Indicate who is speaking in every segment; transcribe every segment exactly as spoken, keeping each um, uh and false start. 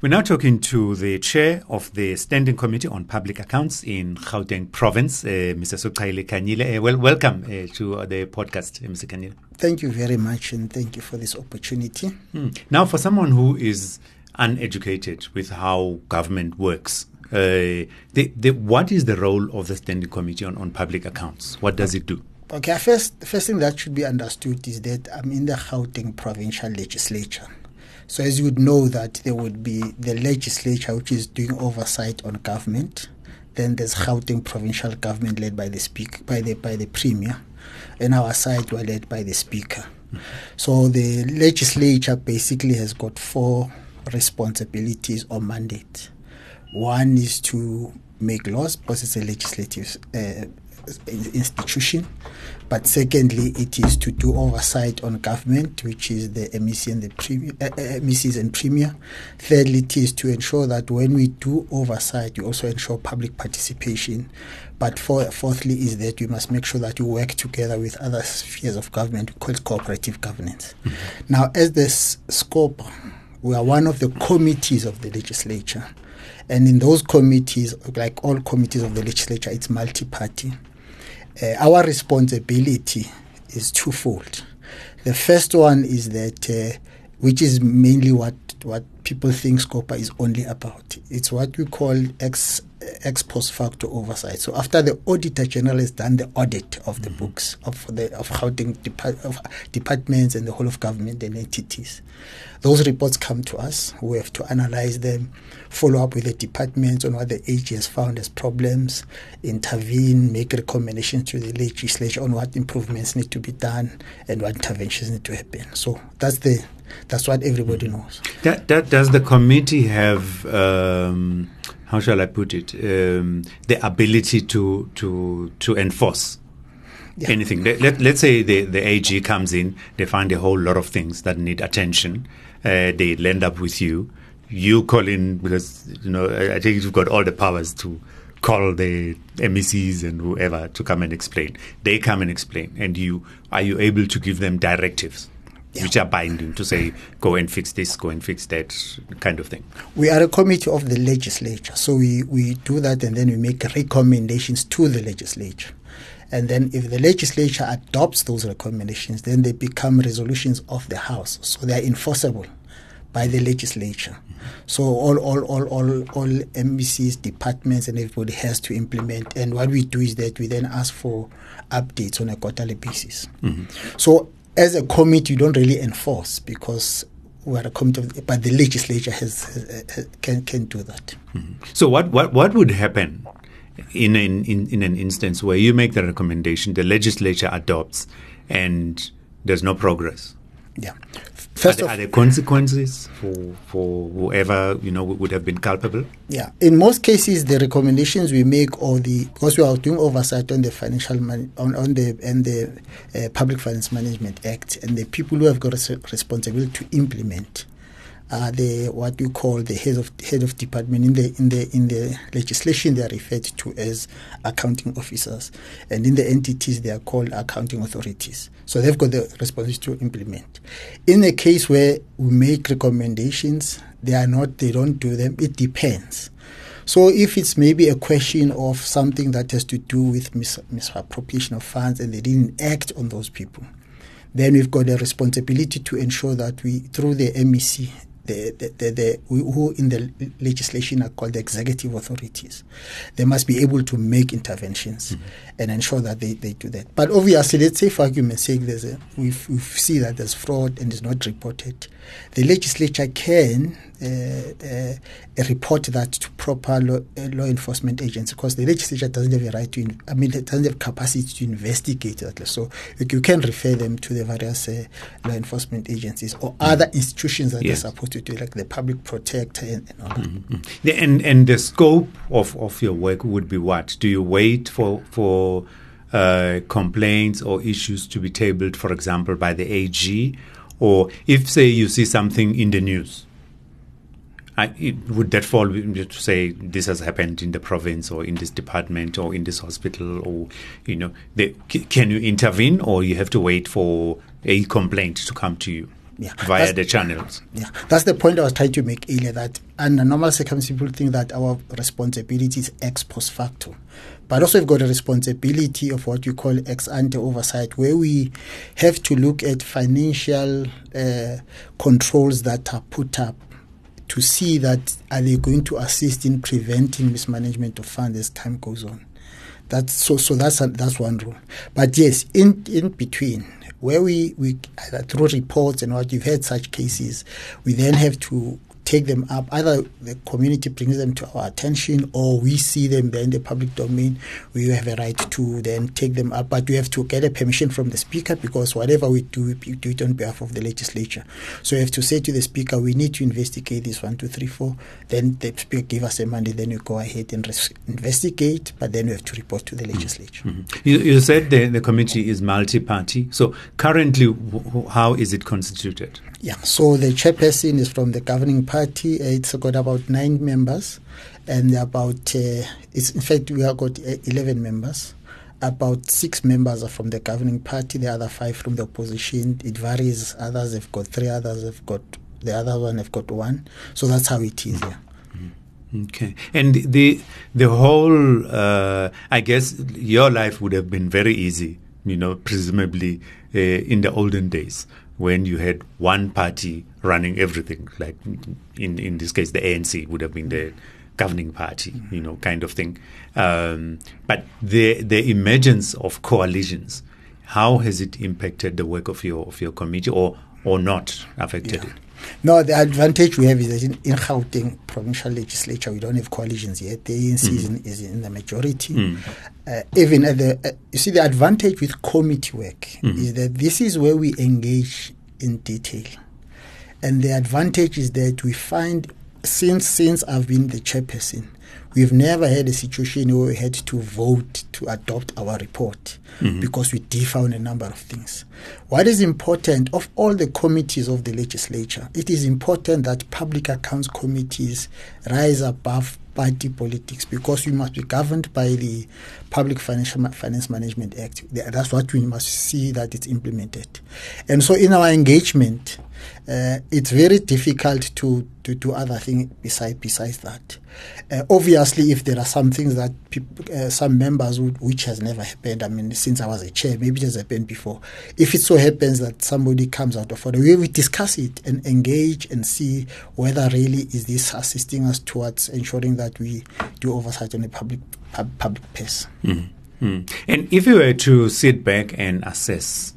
Speaker 1: We're now talking to the chair of the Standing Committee on Public Accounts in Gauteng Province, uh, Mister Soqaile Khanyile. Uh, well, welcome uh, to the podcast, uh, Mister Khanyile.
Speaker 2: Thank you very much, and thank you for this opportunity.
Speaker 1: Hmm. Now, for someone who is uneducated with how government works, uh, the, the, what is the role of the Standing Committee on, on Public Accounts? What does it do?
Speaker 2: Okay, first, the first thing that should be understood is that I'm in the Gauteng Provincial Legislature. So as you would know that there would be the legislature which is doing oversight on government. Then there's Gauteng Provincial Government led by the speaker, by the by the Premier. And our side were led by the Speaker. Mm-hmm. So the legislature basically has got four responsibilities or mandates. One is to make laws because it's a legislative uh, institution. But secondly, it is to do oversight on government, which is the M E C and the premier, uh, M E Cs and Premier. Thirdly, it is to ensure that when we do oversight, we also ensure public participation. But for, fourthly is that we must make sure that we work together with other spheres of government. We call it cooperative governance. Mm-hmm. Now, as this scope, we are one of the committees of the legislature. And in those committees, like all committees of the legislature, it's multi-party. Uh, our responsibility is twofold. The first one is that, uh, which is mainly what, what people think SCOPA is only about. It's what we call ex, ex post facto oversight. So after the Auditor General has done the audit of the mm-hmm. books of the of Gauteng depart, of departments and the whole of government and entities, those reports come to us. We have to analyze them, follow up with the departments on what the A G has found as problems, intervene, make recommendations to the legislature on what improvements need to be done and what interventions need to happen. So that's the that's what everybody knows.
Speaker 1: That, that, does the committee have, um, how shall I put it, um, the ability to to to enforce yeah. anything? Let, let, let's say the, the A G comes in, they find a whole lot of things that need attention. Uh, they land up with you. You call in because, you know, I, I think you've got all the powers to call the M E Cs and whoever to come and explain. They come and explain. And you are you able to give them directives? Yeah. Which are binding to say, go and fix this, go and fix that kind of thing.
Speaker 2: We are a committee of the legislature. So we, we do that and then we make recommendations to the legislature. And then if the legislature adopts those recommendations, then they become resolutions of the House. So they are enforceable by the legislature. Mm-hmm. So all, all, all, all, all M E Cs, departments and everybody has to implement. And what we do is that we then ask for updates on a quarterly basis. Mm-hmm. So as a committee, you don't really enforce because we are a committee, of, but the legislature has, has, has can can do that.
Speaker 1: Mm-hmm. So what, what, what would happen in an in, in an instance where you make the recommendation, the legislature adopts, and there's no progress?
Speaker 2: Yeah.
Speaker 1: First are, there, are there consequences for for whoever, you know, would have been culpable?
Speaker 2: Yeah. In most cases, the recommendations we make, or the because we are doing oversight on the financial man, on on the and the uh, Public Finance Management Act, and the people who have got a responsibility to implement are the what you call the head of head of department. In the in the in the legislation, they are referred to as accounting officers, and in the entities they are called accounting authorities. So they've got the responsibility to implement. In a case where we make recommendations, they are not, they don't do them. It depends. So if it's maybe a question of something that has to do with mis- misappropriation of funds and they didn't act on those people, then we've got a responsibility to ensure that we, through the M E C, the, the, the, the, who in the legislation are called the executive authorities, they must be able to make interventions mm-hmm. and ensure that they, they do that. But obviously, let's say for argument's sake, there's a, we we see that there's fraud and it's not reported. The legislature can uh, uh, report that to proper law, uh, law enforcement agencies, because the legislature doesn't have a right to, in, I mean, it doesn't have capacity to investigate that. So you, you can refer them to the various uh, law enforcement agencies or mm-hmm. other institutions that yes. are supposed to do, like the public protector and, and all that.
Speaker 1: Mm-hmm. The, and, and the scope of, of your work would be what? Do you wait for, for uh, complaints or issues to be tabled, for example, by the A G? Or if, say, you see something in the news, I, it, would that fall to say this has happened in the province or in this department or in this hospital, or, you know, they, can you intervene, or you have to wait for a complaint to come to you?
Speaker 2: Yeah.
Speaker 1: via
Speaker 2: That's,
Speaker 1: the channels.
Speaker 2: Yeah, that's the point I was trying to make earlier, that under normal circumstances people think that our responsibility is ex post facto. But also we've got a responsibility of what we call ex ante oversight, where we have to look at financial uh, controls that are put up to see that are they going to assist in preventing mismanagement of funds as time goes on. That's so so that's a, that's one rule. But yes, in in between, where we, we either through reports and what you've had such cases, we then have to take them up. Either the community brings them to our attention, or we see them there in the public domain. We have a right to then take them up, but we have to get a permission from the speaker, because whatever we do, we do it on behalf of the legislature. So we have to say to the speaker, we need to investigate this one, two, three, four. Then the speaker give us a mandate. Then we go ahead and res- investigate, but then we have to report to the legislature.
Speaker 1: Mm-hmm. You, you said the, the committee is multi-party. So currently, w- how is it constituted?
Speaker 2: Yeah, so the chairperson is from the governing party. It's got about nine members, and about uh, it's in fact we have got eleven members. About six members are from the governing party, the other five from the opposition. It varies. Others have got three, others have got the other one have got one. So that's how it is. Yeah.
Speaker 1: Okay, and the the whole uh, I guess your life would have been very easy, you know, presumably uh, in the olden days, when you had one party running everything, like in, in this case, the A N C would have been the governing party, you know, kind of thing. Um, but the the emergence of coalitions, how has it impacted the work of your of your committee, or or not affected
Speaker 2: Yeah.
Speaker 1: it?
Speaker 2: No, the advantage we have is that in, in Gauteng provincial legislature, we don't have coalitions yet. The A N C mm. is, in, is in the majority. Mm. Uh, even at the, uh, you see, the advantage with committee work mm. is that this is where we engage in detail. And the advantage is that we find, since since I've been the chairperson, we've never had a situation where we had to vote to adopt our report mm-hmm. because we differ on a number of things. What is important of all the committees of the legislature, it is important that public accounts committees rise above party politics, because we must be governed by the Public Financial Finance Management Act. That's what we must see that it's implemented. And so in our engagement, uh, it's very difficult to, to do other things besides, besides that. Uh, obviously, if there are some things that people, uh, some members would, which has never happened, I mean, since I was a chair, maybe it has happened before. If it so happens that somebody comes out of order, we will discuss it and engage and see whether really is this assisting us towards ensuring that we do oversight on a public pub, public pace.
Speaker 1: Mm-hmm. Mm-hmm. And if you were to sit back and assess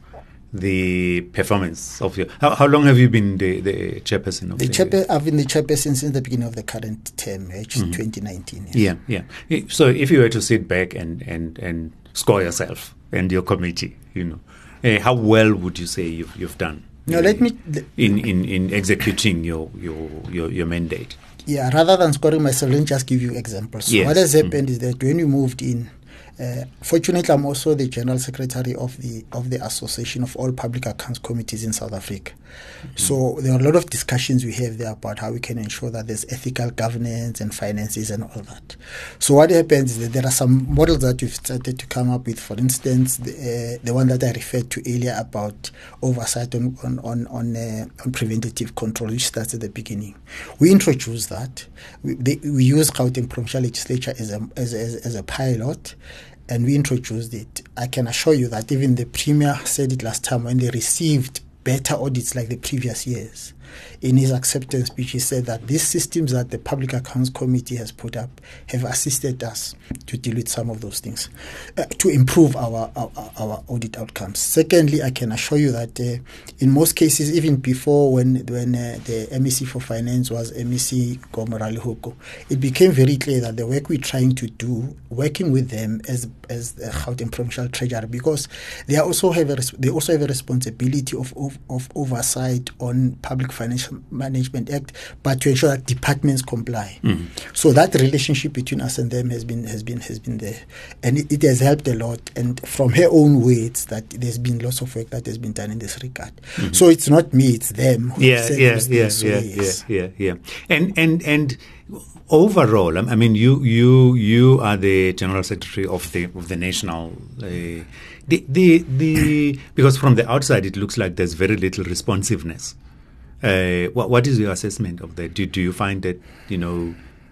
Speaker 1: the performance of your, how, how long have you been the, the chairperson of
Speaker 2: the,
Speaker 1: the
Speaker 2: chairper, I've been the chairperson since the beginning of the current term, which is mm-hmm. twenty nineteen. Yes.
Speaker 1: Yeah, yeah. So if you were to sit back and, and, and score yourself and your committee, you know, uh, how well would you say you've you've done?
Speaker 2: No,
Speaker 1: uh,
Speaker 2: let me
Speaker 1: in, in, in executing your, your, your, your mandate.
Speaker 2: Yeah, rather than scoring myself, let me just give you examples.
Speaker 1: Yes.
Speaker 2: So what has happened
Speaker 1: mm-hmm.
Speaker 2: is that when we moved in, Uh, fortunately, I'm also the General Secretary of the of the Association of All Public Accounts Committees in South Africa. Mm-hmm. So there are a lot of discussions we have there about how we can ensure that there's ethical governance and finances and all that. So what happens is that there are some models that we've started to come up with. For instance, the, uh, the one that I referred to earlier about oversight on on on on, uh, on preventative control, which starts at the beginning. We introduced that. We, they, we use Gauteng Provincial Legislature as a as, as, as a pilot. And we introduced it. I can assure you that even the Premier said it last time when they received better audits like the previous years. In his acceptance speech, he said that these systems that the Public Accounts Committee has put up have assisted us to deal with some of those things, uh, to improve our, our our audit outcomes. Secondly, I can assure you that uh, in most cases, even before when when uh, the M E C for Finance was M E C Gomorale Hoko, it became very clear that the work we're trying to do, working with them as as the Gauteng Provincial Treasury, because they also have a they also have a responsibility of of, of oversight on Public Financial Management Act, but to ensure that departments comply. Mm-hmm. So that relationship between us and them has been has been has been there, and it, it has helped a lot. And from her own words, that there's been lots of work that has been done in this regard. Mm-hmm. So it's not me, it's them. Who
Speaker 1: yeah, yeah, yeah,
Speaker 2: so
Speaker 1: yeah,
Speaker 2: yes.
Speaker 1: yeah, yeah, yeah. And and and overall, I mean, you you you are the General Secretary of the of the national. Uh, the the the because from the outside it looks like there's very little responsiveness Uh, what, what is your assessment of that? Do, do you find that, you know,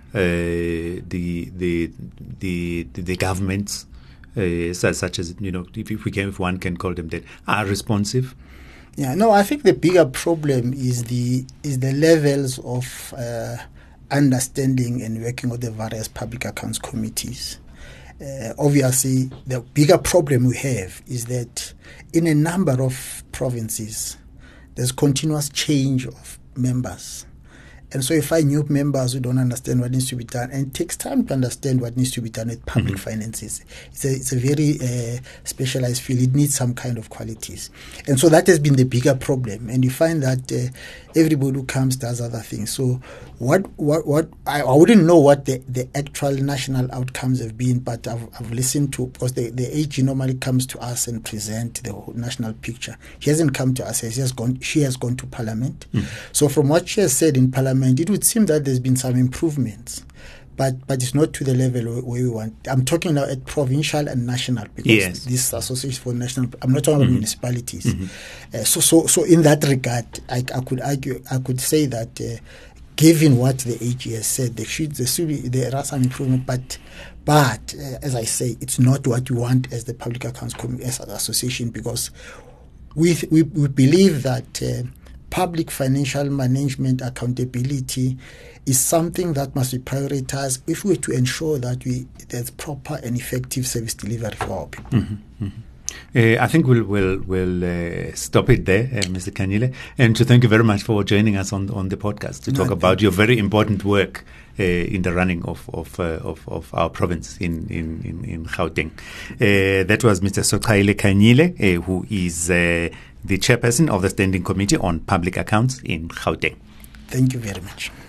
Speaker 1: uh, the, the the the governments, uh, such as, you know, if, if we can, if one can call them that, are responsive?
Speaker 2: Yeah, no, I think the bigger problem is the is the levels of uh, understanding and working with the various public accounts committees. Uh, obviously, the bigger problem we have is that in a number of provinces, there's continuous change of members. And so you find new members who don't understand what needs to be done, and it takes time to understand what needs to be done with public mm-hmm. finances. It's a, it's a very uh, specialized field. It needs some kind of qualities. And so that has been the bigger problem. And you find that uh, everybody who comes does other things. So what what what I, I wouldn't know what the, the actual national outcomes have been, but I've, I've listened to, because the, the A G normally comes to us and present the whole national picture. She hasn't come to us. She has gone, she has gone to Parliament. Mm. So from what she has said in Parliament, it would seem that there's been some improvements, but but it's not to the level where we want. I'm talking now at provincial and national, because
Speaker 1: yes.
Speaker 2: this association for national. I'm not talking about mm-hmm. municipalities.
Speaker 1: Mm-hmm.
Speaker 2: Uh, so so so in that regard, I, I could argue, I could say that uh, given what the A G has said, there should there should be there are some improvement, but but uh, as I say, it's not what you want as the Public Accounts Committee, as an association, because we we, we believe that. Uh, Public financial management accountability is something that must be prioritized if we're to ensure that we there's proper and effective service delivery for our people.
Speaker 1: Mm-hmm, mm-hmm. Uh, I think we'll we'll, we'll uh, stop it there, uh, Mister Khanyile, and to thank you very much for joining us on on the podcast to no, talk about your very important work uh, in the running of of, uh, of of our province in in in, in Gauteng. Uh, that was Mister Soqhaile Khanyile, uh, who is Uh, the chairperson of the Standing Committee on Public Accounts in Gauteng.
Speaker 2: Thank you very much.